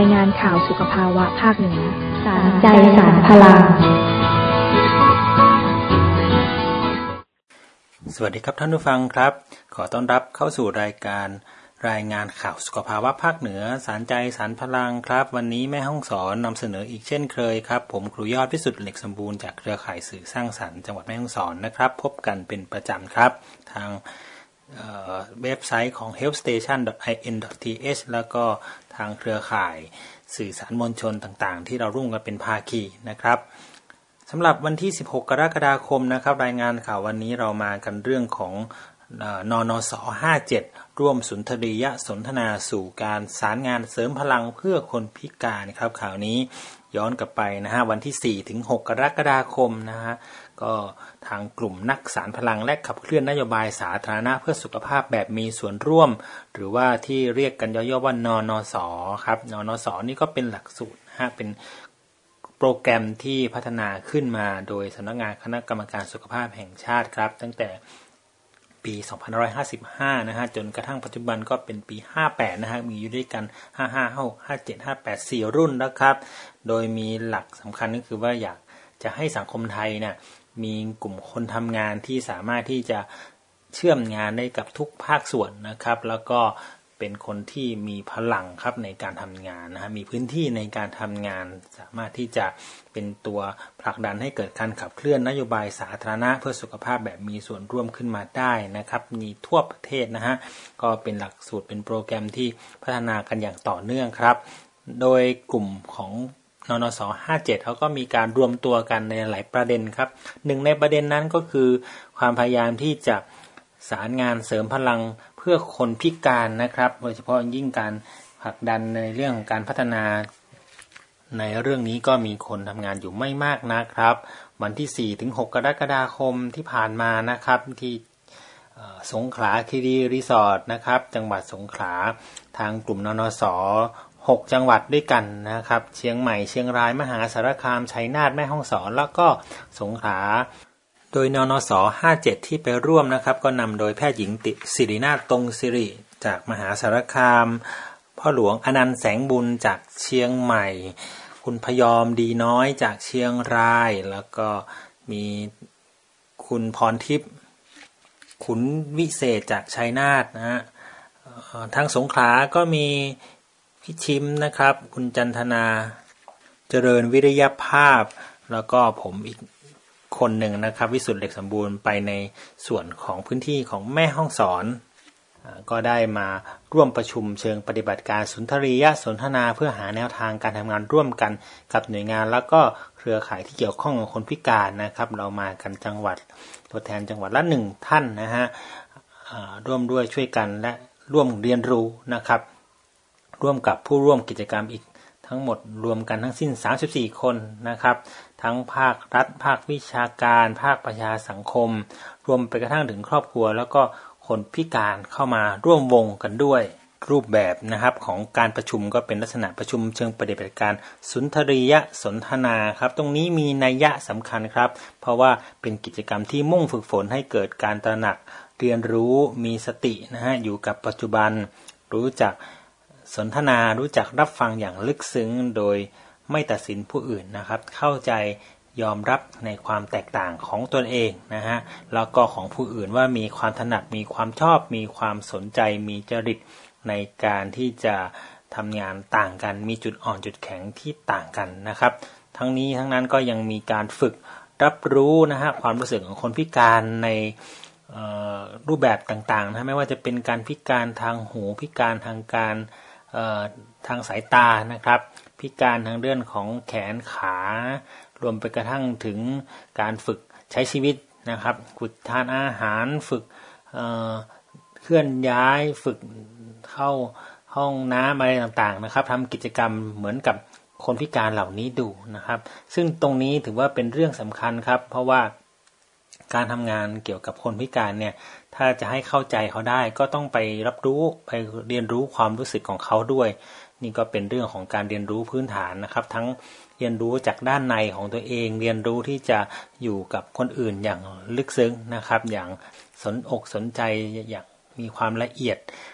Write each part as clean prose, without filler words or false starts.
ายงานข่าวสุขภาวะภาคเหนือสารใจสารพลังสวัสดีครับท่านผู้ฟังครับขอต้อนรับเข้าสู่รายการรายงานข่าวสุขภาวะภาคเหนือสารใจสารพลังครับวันนี้แม่ฮ่องสอนนำเสนออีกเช่นเคยครับผมครูยอดพิสุทธิ์เหล็กสมบูรณ์จากเครือข่ายสื่อสร้างสรรค์จังหวัดแม่ฮ่องสอนนะครับพบกันเป็นประจำครับทางเว็บไซต์ของ healthstation.in.th แล้วก็ทางเครือข่ายสื่อสารมวลชนต่างๆที่เราร่วมกันเป็นภาคีนะครับสำหรับวันที่16กรกฎาคมนะครับรายงานข่าววันนี้เรามากันเรื่องของนนส57ร่วมสุนทรียสนทนาสู่การสารงานเสริมพลังเพื่อคนพิการครับข่าวนี้ย้อนกลับไปนะฮะวันที่4ถึง6กรกฎาคมนะฮะก็ทางกลุ่มนักสารพลังและขับเคลื่อนนโยบายสาธารณะเพื่อสุขภาพแบบมีส่วนร่วมหรือว่าที่เรียกกันย่อๆว่านนสครับนนสนี่ก็เป็นหลักสูตรนะฮะเป็นโปรแกรมที่พัฒนาขึ้นมาโดยสำนักงานคณะกรรมการสุขภาพแห่งชาติครับตั้งแต่ปี2555นะฮะจนกระทั่งปัจจุบันก็เป็นปี58นะฮะมีอยู่ด้วยกัน55 57 58 4รุ่นแล้วครับโดยมีหลักสำคัญก็คือว่าอยากจะให้สังคมไทยเนี่ยมีกลุ่มคนทำงานที่สามารถที่จะเชื่อมงานได้กับทุกภาคส่วนนะครับแล้วก็เป็นคนที่มีพลังครับในการทำงานนะฮะมีพื้นที่ในการทำงานสามารถที่จะเป็นตัวผลักดันให้เกิดการขับเคลื่อนนโยบายสาธารณะเพื่อสุขภาพแบบมีส่วนร่วมขึ้นมาได้นะครับมีทั่วประเทศนะฮะก็เป็นหลักสูตรเป็นโปรแกรมที่พัฒนากันอย่างต่อเนื่องครับโดยกลุ่มของนนส57เขาก็มีการรวมตัวกันในหลายประเด็นครับหนึ่งในประเด็นนั้นก็คือความพยายามที่จะสารงานเสริมพลังเพื่อคนพิการนะครับโดยเฉพาะยิ่งการผลักดันในเรื่องของการพัฒนาในเรื่องนี้ก็มีคนทำงานอยู่ไม่มากนะครับวันที่4ถึง6กรกฎาคมที่ผ่านมานะครับที่สงขลาคีรีรีสอร์ทนะครับจังหวัดสงขลาทางกลุ่มนนส6จังหวัดด้วยกันนะครับเชียงใหม่เชียงรายมหาสารคามชัยนาทแม่ฮ่องสอนแล้วก็สงขลาโดยนนส57ที่ไปร่วมนะครับก็นำโดยแพทย์หญิงศิรินาถตรงสิริจากมหาสารคามพ่อหลวงอนันต์แสงบุญจากเชียงใหม่คุณพยอมดีน้อยจากเชียงรายแล้วก็มีคุณพรทิพย์ขุนวิเศษจากชัยนาทนะฮะทางสงขลาก็มีพี่ชิมนะครับคุณจันทนาเจริญวิริยภาพแล้วก็ผมอีกคนหนึ่งนะครับวิสุทธิ์เหล็กสมบูรณ์ไปในส่วนของพื้นที่ของแม่ฮ่องสอนก็ได้มาร่วมประชุมเชิงปฏิบัติการสุนทรียสนทนาเพื่อหาแนวทางการทำงานร่วมกันกับหน่วยงานแล้วก็เครือข่ายที่เกี่ยวข้องกับคนพิการนะครับเรามากันจังหวัดตัวแทนจังหวัดละ1ท่านนะฮะร่วมด้วยช่วยกันและร่วมเรียนรู้นะครับร่วมกับผู้ร่วมกิจกรรมอีกทั้งหมดรวมกันทั้งสิ้น34คนนะครับทั้งภาครัฐภาควิชาการภาคประชาสังคมรวมไปกระทั่งถึงครอบครัวแล้วก็คนพิการเข้ามาร่วมวงกันด้วยรูปแบบนะครับของการประชุมก็เป็นลักษณะประชุมเชิงปฏิบัติการสุนทรียสนทนาครับตรงนี้มีนัยยะสำคัญครับเพราะว่าเป็นกิจกรรมที่มุ่งฝึกฝนให้เกิดการตระหนักเรียนรู้มีสตินะฮะอยู่กับปัจจุบันรู้จักสนทนารู้จักรับฟังอย่างลึกซึ้งโดยไม่ตัดสินผู้อื่นนะครับเข้าใจยอมรับในความแตกต่างของตนเองนะฮะแล้วก็ของผู้อื่นว่ามีความถนัดมีความชอบมีความสนใจมีจริตในการที่จะทำงานต่างกันมีจุดอ่อนจุดแข็งที่ต่างกันนะครับทั้งนี้ทั้งนั้นก็ยังมีการฝึกรับรู้นะฮะความรู้สึกของคนพิการในรูปแบบต่างๆนะไม่ว่าจะเป็นการพิการทางหูพิการทางการทางสายตานะครับพิการทางเรื่องของแขนขารวมไปกระทั่งถึงการฝึกใช้ชีวิตนะครับฝึกทานอาหารฝึกเคลื่อนย้ายฝึกเข้าห้องน้ำอะไรต่างๆนะครับทำกิจกรรมเหมือนกับคนพิการเหล่านี้ดูนะครับซึ่งตรงนี้ถือว่าเป็นเรื่องสำคัญครับเพราะว่าการทำงานเกี่ยวกับคนพิการเนี่ยถ้าจะให้เข้าใจเขาได้ก็ต้องไปรับรู้ไปเรียนรู้ความรู้สึกของเขาด้วยนี่ก็เป็นเรื่องของการเรียนรู้พื้นฐานนะครับทั้งเรียนรู้จากด้านในของตัวเองเรียนรู้ที่จะอยู่กับคนอื่นอย่างลึกซึ้งนะครับอย่างสนอกสนใจอย่างมีความละเอียด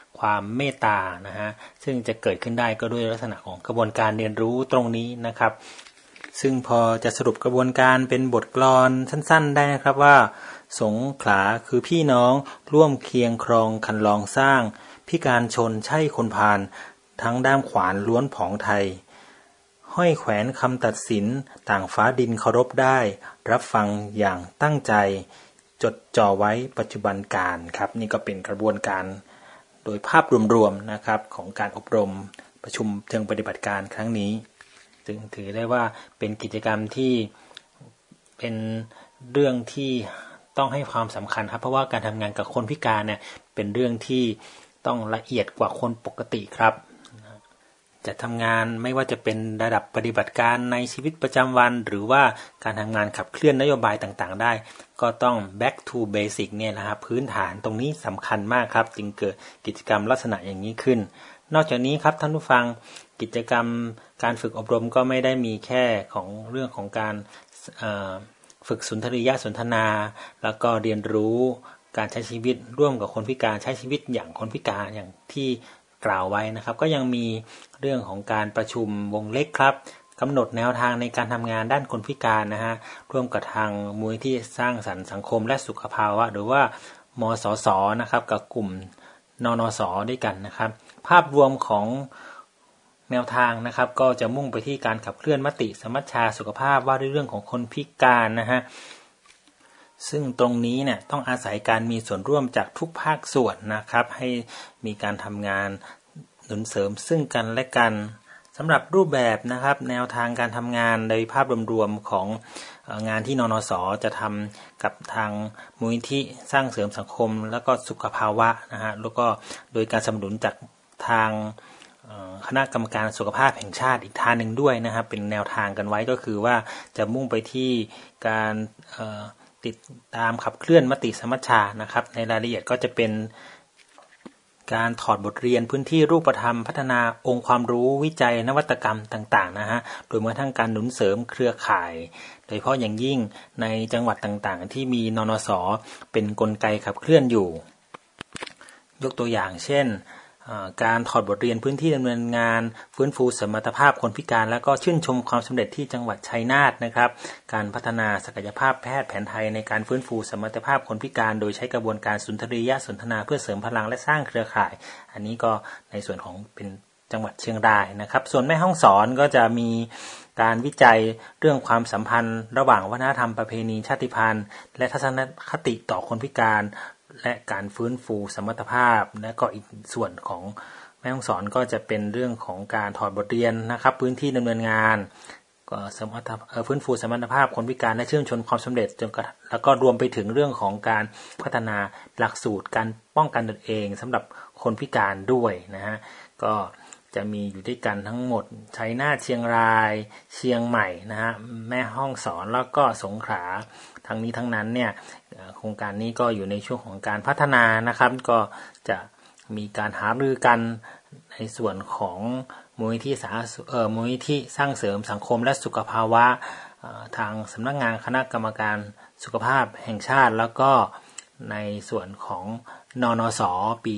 ความเมตตานะฮะซึ่งจะเกิดขึ้นได้ก็ด้วยลักษณะของกระบวนการเรียนรู้ตรงนี้นะครับซึ่งพอจะสรุปกระบวนการเป็นบทกลอนสั้นๆได้นะครับว่าสงขลาคือพี่น้องร่วมเคียงครองคันลองสร้างพิการชนใช่คนพาลทั้งด้ามขวานล้วนผองไทยห้อยแขวนคำตัดสินต่างฟ้าดินเคารพได้รับฟังอย่างตั้งใจจดจ่อไว้ปัจจุบันการครับนี่ก็เป็นกระบวนการโดยภาพรวมๆนะครับของการอบรมประชุมเชิงปฏิบัติการครั้งนี้ซึ่งถือได้ว่าเป็นกิจกรรมที่เป็นเรื่องที่ต้องให้ความสำคัญครับเพราะว่าการทำงานกับคนพิการเนี่ยเป็นเรื่องที่ต้องละเอียดกว่าคนปกติครับจะทำงานไม่ว่าจะเป็นระดับปฏิบัติการในชีวิตประจำวันหรือว่าการทำงานขับเคลื่อนนโยบายต่างๆได้ก็ต้อง back to basic เนี่ยนะครับพื้นฐานตรงนี้สำคัญมากครับจึงเกิดกิจกรรมลักษณะอย่างนี้ขึ้นนอกจากนี้ครับท่านผู้ฟังกิจกรรมการฝึกอบรมก็ไม่ได้มีแค่ของเรื่องของการฝึกสุนทรียสนทนาแล้วก็เรียนรู้การใช้ชีวิตร่วมกับคนพิการใช้ชีวิตอย่างคนพิการอย่างที่กล่าวไว้นะครับก็ยังมีเรื่องของการประชุมวงเล็กครับกำหนดแนวทางในการทำงานด้านคนพิการนะฮะร่วมกับทางมูลที่สร้างสรรค์สังคมและสุขภาวะหรือว่ามสสนะครับกับกลุ่มนนสด้วยกันนะครับภาพรวมของแนวทางนะครับก็จะมุ่งไปที่การขับเคลื่อนมติสมัชชาสุขภาพว่าด้วยเรื่องของคนพิการนะฮะซึ่งตรงนี้เนี่ยต้องอาศัยการมีส่วนร่วมจากทุกภาคส่วนนะครับให้มีการทำงานหนุนเสริมซึ่งกันและกันสำหรับรูปแบบนะครับแนวทางการทำงานโดยภาพรวมๆของงานที่นนสจะทำกับทางมูลนิธิสร้างเสริมสังคมแล้วก็สุขภาวะนะฮะแล้วก็โดยการสนับสนุนจากทางคณะกรรมการสุขภาพแห่งชาติอีกทางหนึ่งด้วยนะครับเป็นแนวทางกันไว้ก็คือว่าจะมุ่งไปที่การติดตามขับเคลื่อนมติสมัชชานะครับในรายละเอียดก็จะเป็นการถอดบทเรียนพื้นที่รูปธรรมพัฒนาองค์ความรู้วิจัยนวัตกรรมต่างๆนะฮะโดยเมื่อทั้งการหนุนเสริมเครือข่ายโดยเฉพาะอย่างยิ่งในจังหวัดต่างๆที่มีนนสเป็นกลไกขับเคลื่อนอยู่ยกตัวอย่างเช่นการถอดบทเรียนพื้นที่ดำเนินงานฟื้นฟูสมรรถภาพคนพิการและก็ชื่นชมความสำเร็จที่จังหวัดชัยนาทนะครับการพัฒนาศักยภาพแพทย์แผนไทยในการฟื้นฟูสมรรถภาพคนพิการโดยใช้กระบวนการสุนทรียสนทนาเพื่อเสริมพลังและสร้างเครือข่ายอันนี้ก็ในส่วนของเป็นจังหวัดเชียงรายนะครับส่วนแม่ฮ่องสอนก็จะมีการวิจัยเรื่องความสัมพันธ์ระหว่างวัฒนธรรมประเพณีชาติพันธุ์และทัศนคติต่อคนพิการและการฟื้นฟูสมรรถภาพและก็อีกส่วนของแม่ฮ่องสอนก็จะเป็นเรื่องของการถอดบทเรียนนะครับพื้นที่ดำเนินงานก็ฟื้นฟูสมรรถภาพคนพิการและชื่นชมความสำเร็จแล้วก็รวมไปถึงเรื่องของการพัฒนาหลักสูตรการป้องกันตนเองสำหรับคนพิการด้วยนะฮะก็จะมีอยู่ด้วยกันทั้งหมดชัยนาทเชียงรายเชียงใหม่นะฮะแม่ฮ่องสอนแล้วก็สงขลาทั้งนี้ทั้งนั้นเนี่ยโครงการนี้ก็อยู่ในช่วงของการพัฒนานะครับก็จะมีการหารือกันในส่วนของมูลนิธิสร้างเสริมสังคมและสุขภาวะทางสำนักงานคณะกรรมการสุขภาพแห่งชาติแล้วก็ในส่วนของนนสปี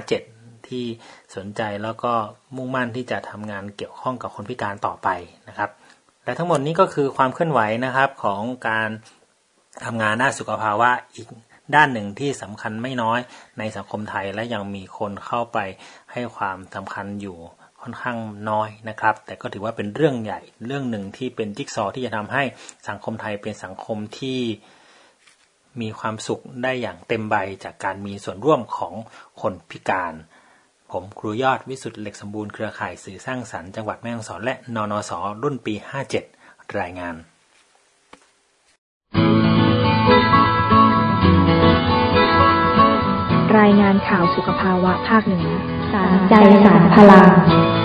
57ที่สนใจแล้วก็มุ่งมั่นที่จะทำงานเกี่ยวข้องกับคนพิการต่อไปนะครับและทั้งหมดนี้ก็คือความเคลื่อนไหวนะครับของการทำงานด้านสุขภาวะอีกด้านหนึ่งที่สำคัญไม่น้อยในสังคมไทยและยังมีคนเข้าไปให้ความสำคัญอยู่ค่อนข้างน้อยนะครับแต่ก็ถือว่าเป็นเรื่องใหญ่เรื่องหนึ่งที่เป็นจิ๊กซอว์ที่จะทำให้สังคมไทยเป็นสังคมที่มีความสุขได้อย่างเต็มใบจากการมีส่วนร่วมของคนพิการผมครูยอดวิสุทธิ์เหล็กสมบูรณ์เครือข่ายสื่อสร้างสรรค์จังหวัดแม่ฮ่องสอนและนนสรุ่นปี57รายงานรายงานข่าวสุขภาวะภาคเหนือสารใจสารพลัง